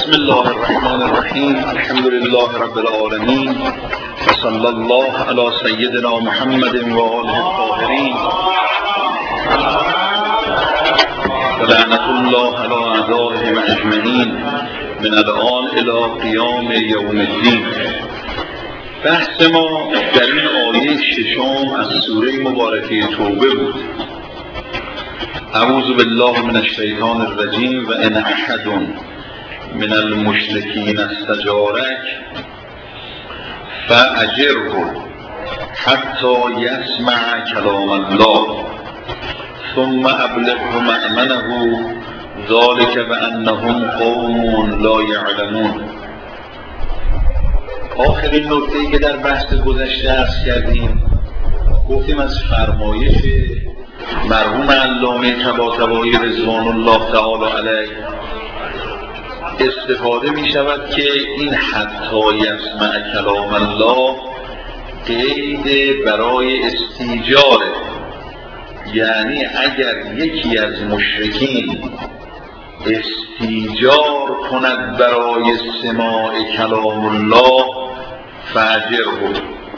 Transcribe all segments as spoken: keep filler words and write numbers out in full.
بسم الله الرحمن الرحیم. الحمد لله رب العالمین و صلی الله علی سیدنا محمد و آله الطاهرین و لعنت الله علی اعدائهم اجمعین من الآن الی قیام یوم الدین. بحث ما در این آیه ششم از سوره مبارکه توبه بود. اعوذ بالله من الشیطان الرجیم و ان احد من المشرکین استجارک فاجره حتی یسمع کلام الله ثم ابلغه مأمنه ذلک بانهم قوم لا یعلمون. آخرین نکته‌ای که در بحث گذشته عرض کردیم گفتیم از فرمایش مرحوم علامه طباطبایی رضوان الله تعالی علیه استفاده می شود که این حتی یسمع کلام الله قید برای استیجاره، یعنی اگر یکی از مشرکین استیجار کند برای سماع کلام الله فاجره.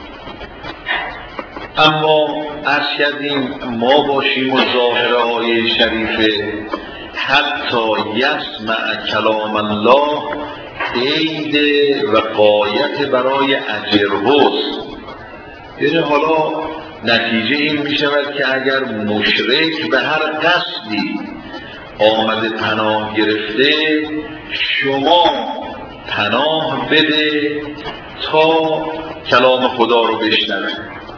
اما عرض کردیم ما باشیم و ظاهر آیه شریفه حتی یسمع کلام الله قید و غایت برای اجرهست. یعنی حالا نتیجه این می شود که اگر مشرک به هر قصدی آمده پناه گرفته شما پناه بده تا کلام خدا رو بشنوه.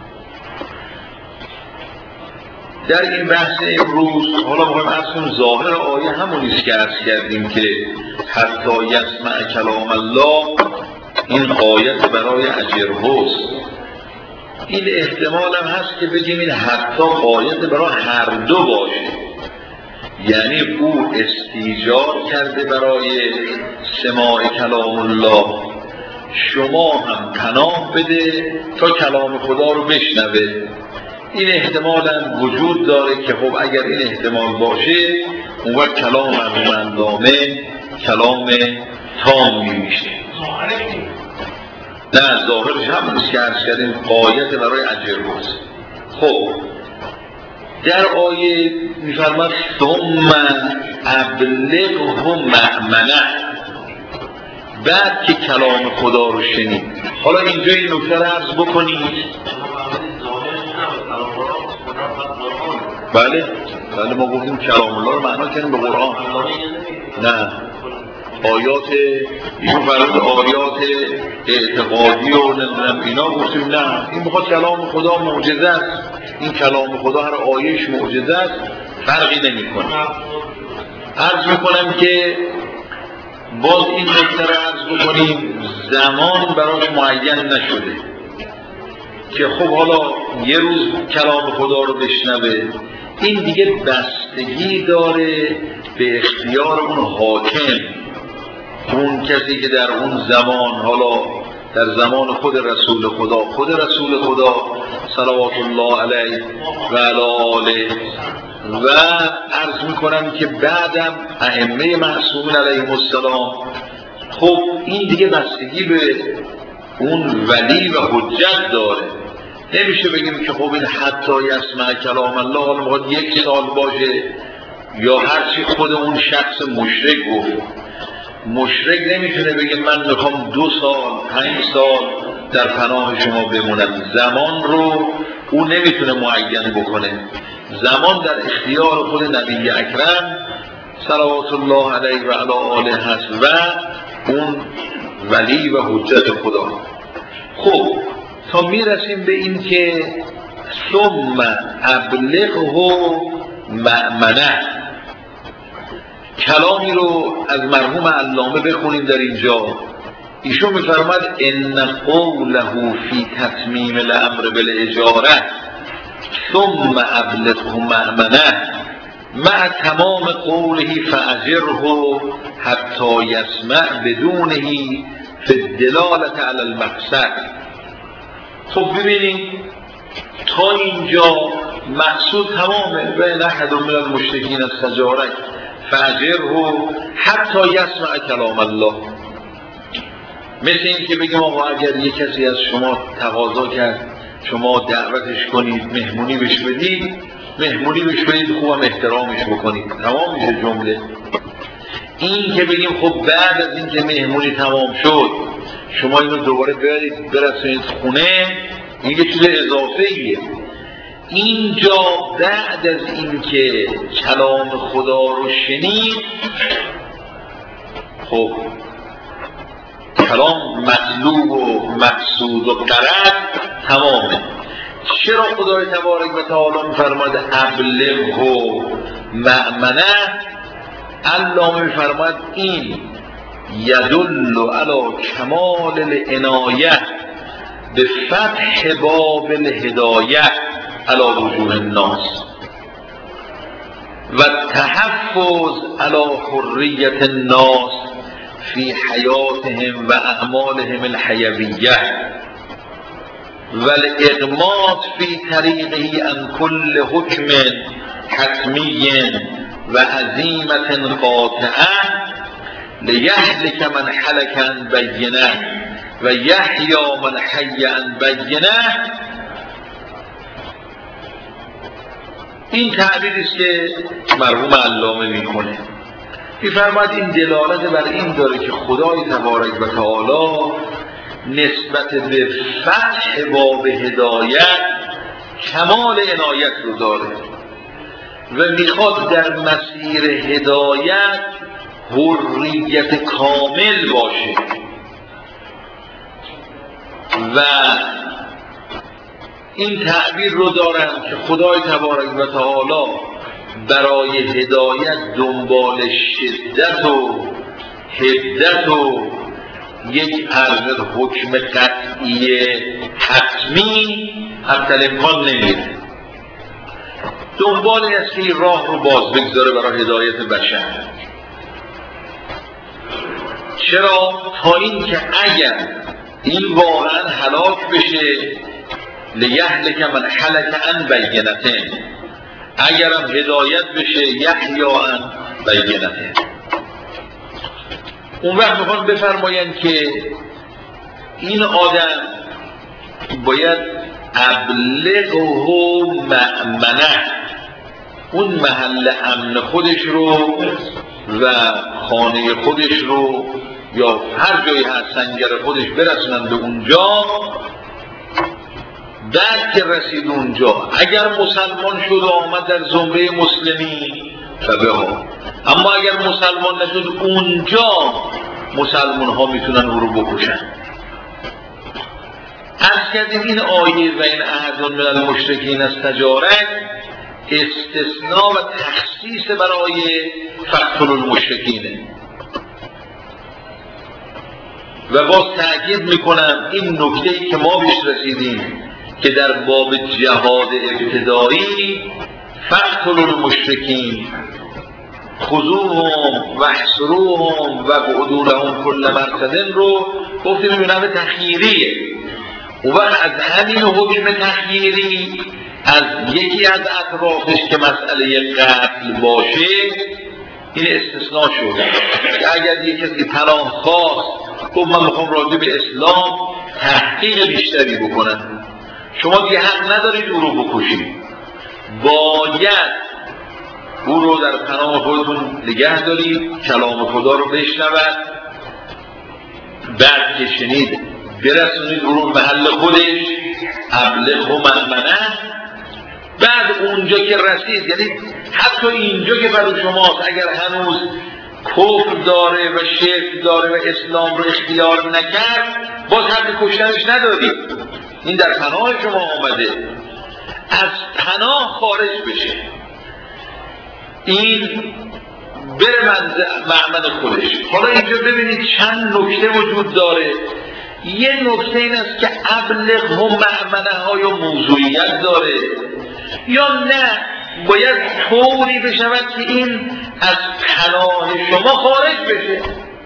در این بحث امروز حالا می‌خوایم عرض کنیم ظاهر آیه همونیست که عرض کردیم که حتی یسمع کلام الله این آیت برای اجرهست. این احتمال هم هست که بگیم این حتی آیت برای هر دو باشه، یعنی او استیجار کرده برای سماع کلام الله، شما هم پناه بده تا کلام خدا رو بشنوه. این احتمال هم وجود داره که خب اگر این احتمال باشه اون وقت کلام مرحوم علامه کلام تامی میشه. نه ظاهرش هم نیست که عرض کردیم قایت برای اجرهست. خب در آیه میفرماد ثم ابلغه مأمنه، بعد که کلام خدا رو شنید. حالا اینجا این نکته رو عرض بکنید. بله بله ما گفتیم کلام الله رو معنا کردیم به قرآن. نه آیات ایشون فرمود آیات اعتقادی و نمیدونم اینا گفتیم نه، این بخواد کلام خدا معجزه است، این کلام خدا هر آیهش معجزه است، فرقی نمیکنه. عرض میکنم که باز این نکته رو عرض بکنیم زمان براش معین نشده که خب حالا یه روز کلام خدا رو بشنوه. این دیگه بستگی داره به اختیار اون حاکم، اون کسی که در اون زمان، حالا در زمان خود رسول خدا خود رسول خدا صلوات الله علیه و علی آله و عرض میکنم که بعدم ائمه معصومین علیهم السلام. خب این دیگه بستگی به اون ولی و حجت داره. نمیشه بگیم که خب این حتی یسمع کلام الله حالا میخواد یک سال باشه یا هرچی خود اون شخص مشرک گفت. مشرک نمیتونه بگه من میخوام دو سال پنج سال در پناه شما بمونم. زمان رو اون نمیتونه معین بکنه. زمان در اختیار خود نبی اکرم صلوات الله علیه و علی آله هست و اون ولی و حجت خدا. خب تا میرسیم به این که ثم ابلغه مأمنه، کلامی رو از مرحوم علامه بخونیم در اینجا. ایشون میفرماد ان قوله فی تتمیم الامر بالاجاره ثم ابلغه مأمنه مع تمام قوله فاجره حتی یسمع بدونه فی الدلاله علی المقصد. خب ببینید تا اینجا مقصود تمامه. و ان احد من المشرکین استجارک فاجره حتی یسمع کلام الله. مثل این که بگم آقا اگر یک کسی از شما تقاضا کرد شما دعوتش کنید مهمونی بهش بدید، مهمونی بهش بدید، خوبم احترامش بکنید، تمام میشه جمله. این که بگیم خب بعد از این که مهمونی تمام شد شما اینو دوباره برید برسونید خونه، این یه چیز اضافه ایه. اینجا بعد از این که کلام خدا رو شنید، خب کلام مطلوب و مقصود و غرض تمامه. چرا خدای تبارک و تعالی می‌فرماید ابلغ و مأمنه؟ الله می‌فرماید این یدل علی کمال العنایه به فتح باب الهدایه علی وجوه الناس و تحفظ علی حریت الناس فی حیاتهم و اعمالهم الحیویه و الاغماض فی طریقه عن کل حکم حتمی و عزیمت قاطعه لیهلک من هلک عن بینه و یحیی من حی عن بینه. این تعبیری است که مرحوم علامه میکنه، می‌فرماید این دلالت بر این داره که خدای تبارک و تعالی نسبت به فتح باب هدایت کمال عنایت رو داره و میخواد در مسیر هدایت حریت کامل باشه و این تعبیر رو دارن که خدای تبارک و تعالی برای هدایت دنبال شدت و حدت و یک عرض حکم قطعی حتمی حتی الامکان نمیره، دنبال است که راه رو باز بگذاره برای هدایت بشر. چرا؟ تا این که اگر این واقعا هلاک بشه لیهلک من هلک عن بینته، اگرم هدایت بشه یحیی عن بینته. اون وقت میخوان بفرمایند که این آدم باید ابلغه مأمنه، اون محل امن خودش رو و خانه خودش رو یا هر جایی هست سنگر خودش برسونن به اونجا. بعد که رسید اونجا اگر مسلمان شد و آمد در زمره مسلمین فبها، اما اگر مسلمان نشد اونجا مسلمان ها میتونن او رو بکشن. از کردیم این آیه و این احد من المشرکین از تجارت استثناء و تخصیص برای فقتل المشرکینه و باز تأکید میکنم این نکته‌ای که ما بهش رسیدیم که در باب جهاد ابتدایی فقتل المشرکین خذوهم و احصروهم و قعدوا لهم کل مرصد رو گفتیم این نوع تخییریه. و از همین حکم تخییری از یکی از اطرافش که مسئله قتل باشه این استثناء شده که اگر یک کسی پناه خواست خب من میخوام راجع به اسلام تحقیق بیشتری بکنم، شما دیگه حق ندارید او رو بکشید، باید او رو در پناه خودتون نگه دارید، کلام خدا رو بشنود، بعد که شنید برسونید او رو محل خودش ابلغ و مأمنه. بعد اونجا که رسید، یعنی حتی اینجا که برای شماست اگر هنوز کفر داره و شرک داره و اسلام رو اختیار نکرد باز حق کشتنش ندارید، این در پناه شما آمده، از پناه خارج بشه، این بره مأمن خودش. حالا اینجا ببینید چند نکته وجود داره. یه نکته این است که ابلغ هم مأمنه های موضوعیت داره یا نه باید طوری بشود که این از پناه شما خارج بشه.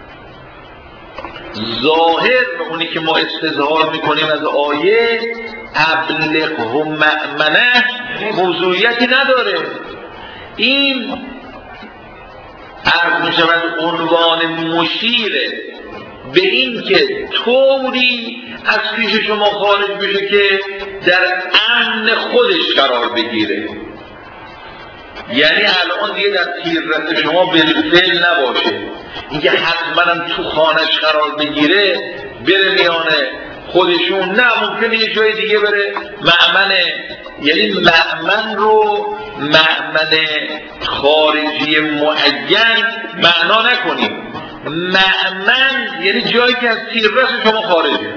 ظاهر اونی که ما استظهار میکنیم از آیه ابلغ هم مأمنه موضوعیتی نداره، این عرض می شود عنوان مشیره به این که طوری از پیش شما خارج بشه که در امن خودش قرار بگیره. یعنی الان دیگه در تیررس شما بالفعل نباشه، اینکه حتما تو خانش قرار بگیره بره میانه خودشون، نه ممکنه یه جای دیگه بره مأمنه. یعنی مأمن رو مأمن خارجی معین معنا نکنیم. مأمن یعنی جایی که از تیررس شما خارجه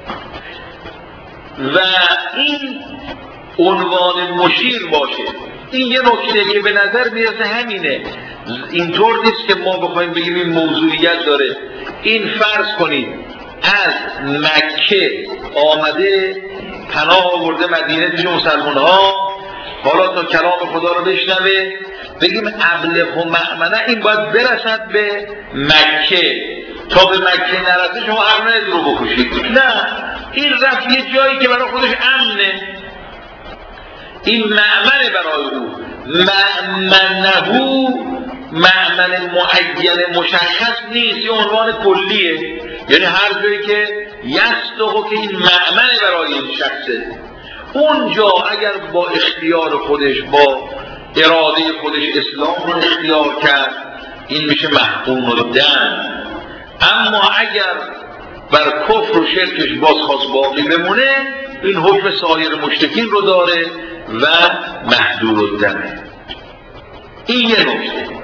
و این عنوان مشیر باشه. این یه نکته که به نظر میرسه همینه، اینطور نیست که ما بخوایم بگیم این موضوعیت داره. این فرض کنید از مکه آمده پناه آورده مدینه پیش مسلمان ها، حالا تا کلام خدا رو بشنوه بگیم ابلغ و مأمنه، این باید برسد به مکه. تا به مکه نرسه شما هر نهید رو بکشید، نه، این رفت یه جایی که برای خودش امنه، این مأمنه برای او. مأمنهو مأمن معین مشخص نیست، یه عنوان کلیه، یعنی هر جایی که یصدقه که این مأمنه برای این شخصه. اونجا اگر با اختیار خودش با اراده خودش اسلام رو اختیار کرد این میشه محقون الدم. اما اگر بر کفر و شرکش باز خواست باقی بمونه این حکم سایر مشرکین رو داره و محدود الدمه. این یه نکته.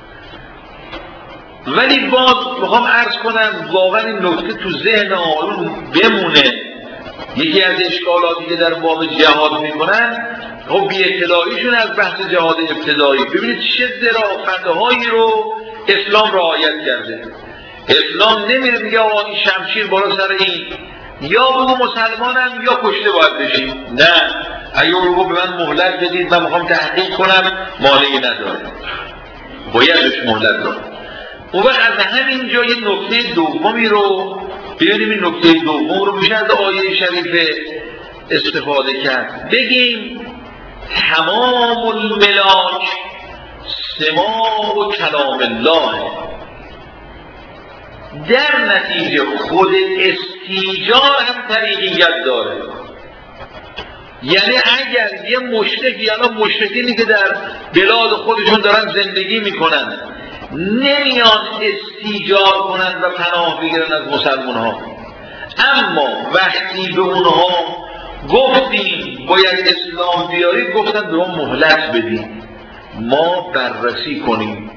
ولی باز میخوام عرض کنم واقعا این نکته تو ذهن آقایون بمونه. یکی از اشکالاتی که در باب جهاد میکنن خب بی اطلاعیشون از بحث جهاد ابتدایی. ببینید چه ظرافت‌هایی رو اسلام رعایت کرده. اسلام نمیره میگه آقا این شمشیر بالا سر این، یا بگو مسلمانم یا کشته باید بشید. نه، اگه اون رو به من مهلت بدید من میخوام تحقیق کنم مانعی نداره، بایدش مهلت داره. اون وقت از همین جا یه نکته دومی رو ببینیم، این نکته دوم رو میشه از آیه شریفه استفاده کرد. بگیم تمام الملاک سماع و کلام الله. در نتیجه خود استیجار هم طریقیت داره. یعنی اگر یه مشرکی، الان مشرکینی که در بلاد خودشون دارن زندگی میکنن نمیان استیجار کنن و پناه بگیرن از مسلمان ها، اما وقتی به اونها گفتیم باید اسلام بیارید گفتن به ما مهلت بدیم ما بررسی کنیم.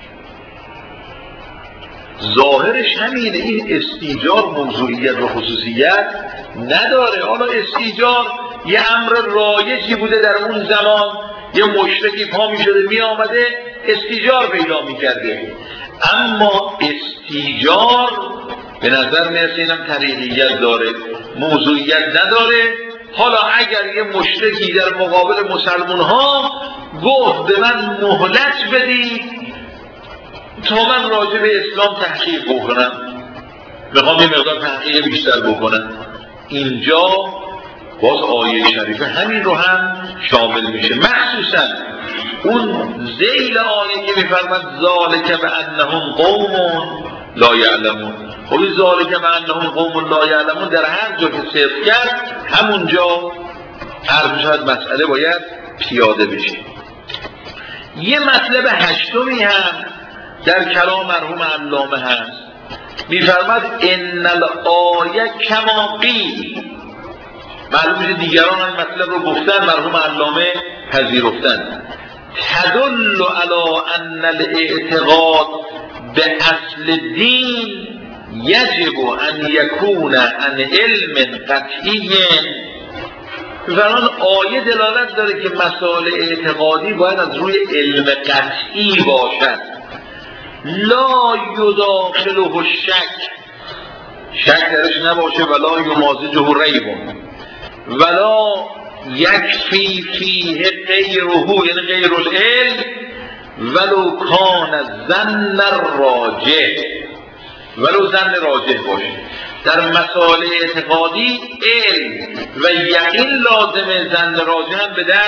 ظاهرش همینه، این استیجار موضوعیت و خصوصیت نداره. حالا استیجار یه امر رایجی بوده در اون زمان، یه مشرکی پا می شده می آمده استیجار پیدا می کرده، اما استیجار به نظر می رسه اینم طریقیت داره، موضوعیت نداره. حالا اگر یه مشرکی در مقابل مسلمان ها گفت به من مهلت بدید تا من راجع به اسلام تحقیق بکنم، میخوام یه مقدار تحقیق بیشتر بکنم، اینجا باز آیه شریفه همین رو هم شامل میشه. مخصوصا اون ذیل آیه که میفرماد ذالک بانهم قوم لا یعلمون. خب ذالک بانهم قوم لا یعلمون در هر جا که صدق کرد همونجا عرض شد مسئله باید پیاده بشه. یه مطلب هشتمی هم در کلام مرحوم علامه هست، میفرماد ان الآیه کما قیل. معلومه دیگران این مطلب رو گفتن، مرحوم علامه پذیرفتن. تدل علی ان الاعتقاد به اصل دین یجب ان یکون عن علم قطعی. فرمان آیه دلالت داره که مسائل اعتقادی باید از روی علم قطعی باشد. لا یداخله شک، شک درش نباشه، ولا یمازجه ریب، ولا یکفی فیه غیره، یعنی غیر العلم، ولو کان ظن راجح، ولو ظن راجح باشه. در مسائل اعتقادی علم و یقین لازمه، ظن راجح هم به دست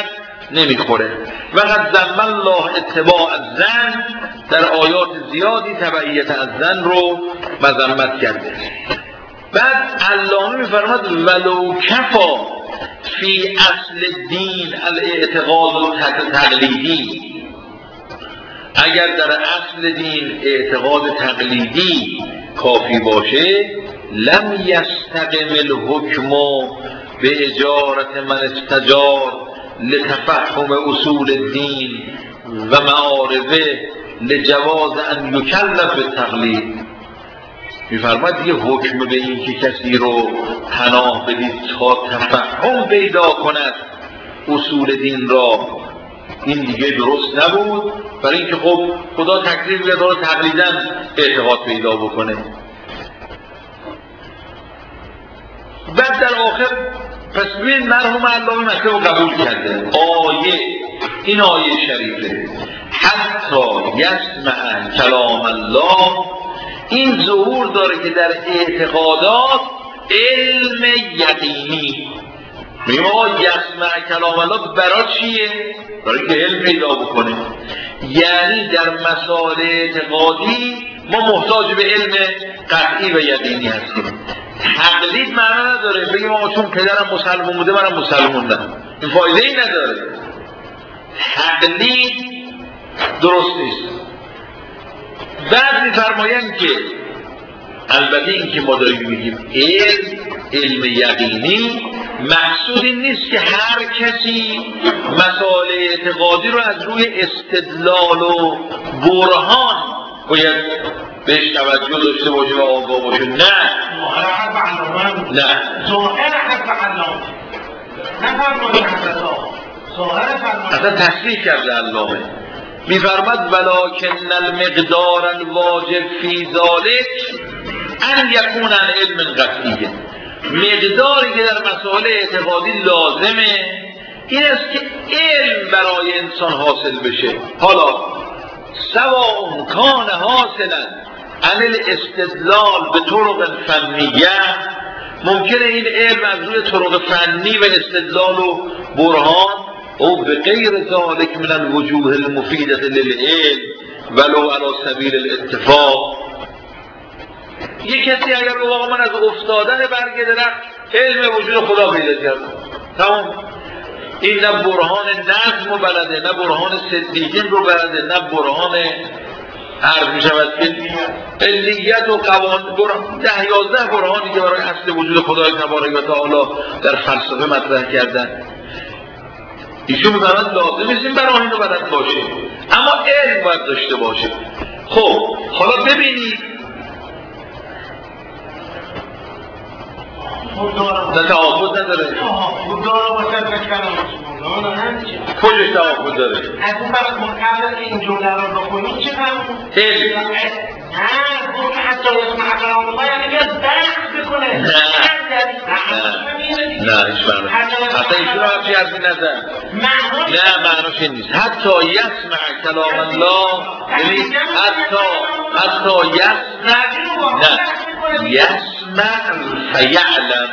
نمیخوره. وقد ذم الله اتباع الظن، در آیات زیادی تبعیت از ظن رو مذمت کرده. بعد علامه میفرماد ولو کفا فی اصل دین الاعتقاد تقلیدی، اگر در اصل دین اعتقاد تقلیدی کافی باشه، لم یستقم الحکم به اجارت من استجار لتفهم اصول الدین و معارفه لجواز ان یکلف بالتقلید. میفرماد دیگه حکم به این که کسی رو پناه بدید تا تفهم پیدا کند اصول دین را، این دیگه درست نبود، برای اینکه خب خدا تکلیف میده داره تقلیداً اعتقاد پیدا بکنه. بعد در آخر پس ببین مرحوم علامه مطلب رو قبول کرده. آیه این آیه شریفه حتی یسمع کلام الله، این ظهور داره که در اعتقادات علم یقینی. میگم آقا یسمع کلام الله برای چیه؟ برای که علم پیدا بکنه. یعنی در مسائل اعتقادی ما محتاج به علم قطعی و یقینی هستیم. تقلید معنی نداره بگیم آقا چون پدرم مسلمون بوده منم مسلموندم، این فایده ای نداره. تقلید درست نیست. بعد میفرمایند که البته این که ما داریم میگیم علم علم یقینی، مقصود این نیست که هر کسی مسائل اعتقادی رو از روی استدلال و برهان باید بهش توجه داشته باشه و آگاه باشه. نه نه ظاهر حرف علامه نفرمایید حضرت اصلا تصریح کرده علامه، میفرماد ولکن المقدار الواجب فی ذلک ان یکون عن علم قطعی. مقداری که در مسائل اعتقادی لازمه این است که علم برای انسان حاصل بشه. حالا سواء کان حاصلا عن الاستدلال به طرق فنیه، ممکنه این علم از روی طرق فنی و استدلال و برهان او به غیر ذالک من الوجوه المفیدة للعلم ولو علی سبیل الاتفاق. یک کسی اگر رو واقعا من از افتادن برگ درخت علم وجود خدا پیدا کردم، تمام، این نه برهان نظم رو بلده، نه برهان صدیقین رو بلده، نه برهان عرض می شود که علیت و قوانین، ده یازده برهانی که برای اصل وجود خدای تبارک و تعالی در فلسفه مطرح کردن، ایشون می‌فرماید لازم نیست این برهان رو بلد باشه، اما علم باید داشته باشه. خب حالا ببینید نه تعاقد نداره. تعاقد داره باشه بکنم کجاش تعاقد داره؟ از اون برای مقابل این جمله رو بخونید چه فهمون؟ علم نه گفت حتی اسم کلام الله یعنی بیاد بحث بکنه. نه نه هیچ معنی حتی ایشون همچی حرفی نزن. نه معناش این نیست. حتی یسمع کلام الله یعنی حتی حتی یسمع نه یسمع فیعلم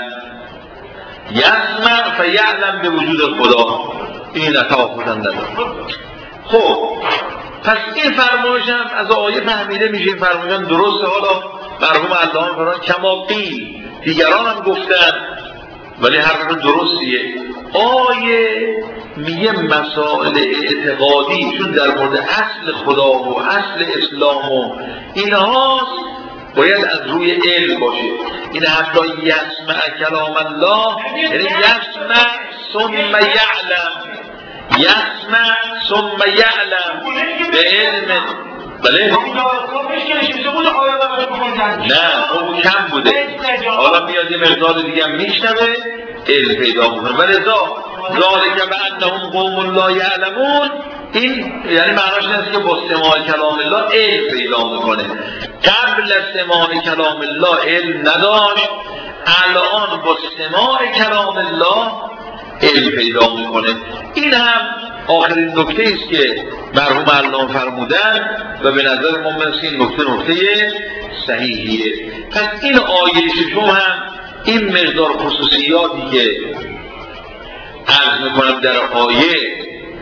یسمع فیعلم به وجود خدا، این تعاقد نداره. خب پس این فرمایش هم از آیه فهمیده میشه، این فرمایش هم درسته. حالا مرحوم علامه فرمان کما قیل، دیگران هم گفتن ولی حرف درستیه. آیه میگه مسائل اعتقادی چون در مورد اصل خدا و اصل اسلام و اینهاست باید از روی علم باشه. این حتی یسمع کلام الله یعنی یسمع ثم یعلم، یسمع ثم یعلم به علم. بله؟ نه اون کم بوده، حالا میاد یه مقدار دیگه هم میشنوه علم پیدا میکنه. ولی ذالک بانهم قوم لا یعلمون، این یعنی معناش این است که با سماع کلام الله علم پیدا میکنه. قبل از سماع کلام الله علم نداشت، الان با سماع کلام الله علم پیدا میکنه. این هم آخرین نکته است که مرحوم علامه فرمودن و به نظر ما مثل این نکته نکته صحیحیه. پس این آیه ششم هم این مقدار خصوصیاتی که عرض میکنم در آیه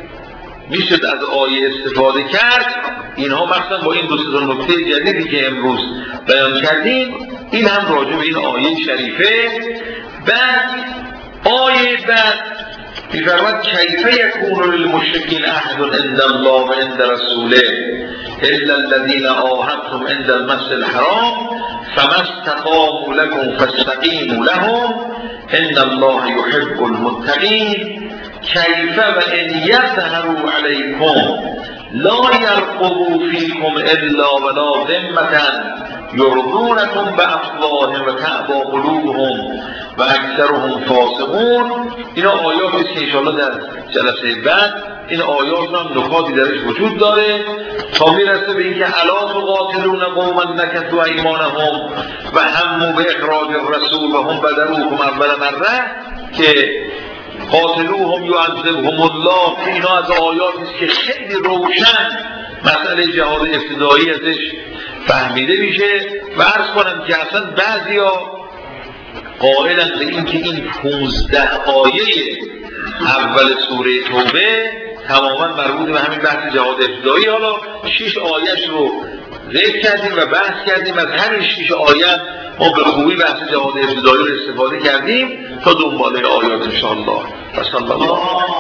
میشد از آیه استفاده کرد. اینها مثلا با این دو سه نکته جدیدی که امروز بیان کردیم، این هم راجع به این آیه شریفه. بعد آیه بعد می‌فرماید کیف یکون للمشرکین عهد عند الله و عند رسوله الا الذين عاهدتم عند المسجد الحرام فما استقاموا لكم فاستقیموا لهم ان الله يحب المتقین. کیف و ان یظهروا علیکم لا یرقبوا فیکم الا ولا ذمة یرضونکم بافواههم و تأبی قلوبهم و اکثرهم فاسقون. اینا آیاتی است که انشاءالله در جلسه بعد این آیات هم نکاتی درش وجود داره تا میرسه به اینکه الا تقاتلون قوما نکثوا ایمانهم و هموا به اخراج الرسول و هم بدروکم اول مره که قاتلوهم یعذبهم الله. که اینا از آیاتی است که خیلی روشن مسئله جهاد ابتدایی ازش فهمیده میشه. و عرض کنم که اصلا بعضیا قائلن به این که این پونزده آیه اول سوره توبه تماما مربوط به همین بحث جهاد ابتدایی. حالا شش آیهش رو ذکر کردیم و بحث کردیم، از همین شش آیه ما به خوبی بحث جهاد ابتدایی رو استفاده کردیم تا دنباله آیات انشاءالله. و صلی الله